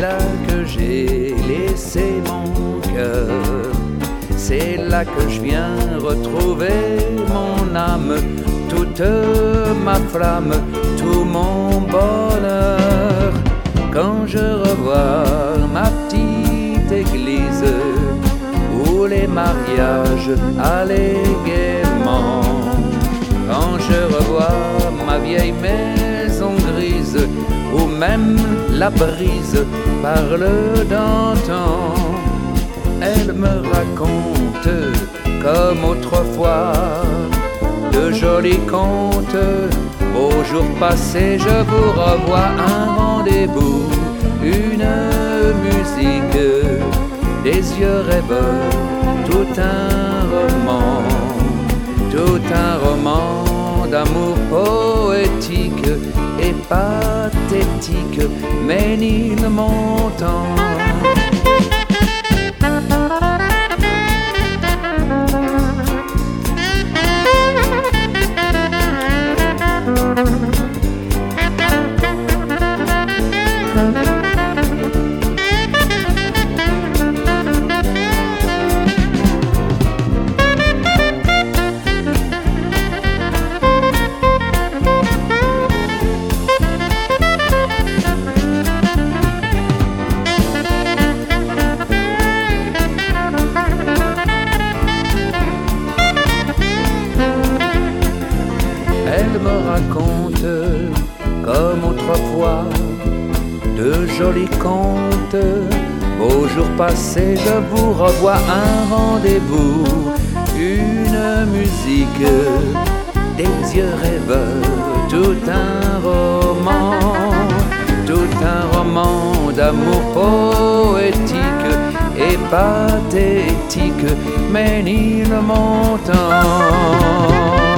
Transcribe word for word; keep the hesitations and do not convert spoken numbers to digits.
là que j'ai laissé mon cœur. C'est là que je viens retrouver mon âme, toute ma flamme, tout mon bonheur. Quand je revois ma petite église où les mariages allaient gaiement, quand je revois ma vieille maison grise où même la brise parle d'antan, elle me raconte comme autrefois de jolis contes. Aux jours passés, je vous revois un rendez-vous, une musique, des yeux rêveurs, tout un roman, tout un roman d'amour poétique et pathétique, ménine montant. Elle me raconte, comme autrefois, de jolis contes. Aux jours passés, je vous revois un rendez-vous, une musique, des yeux rêveurs, tout un roman, tout un roman d'amour poétique et pathétique, ménine montant.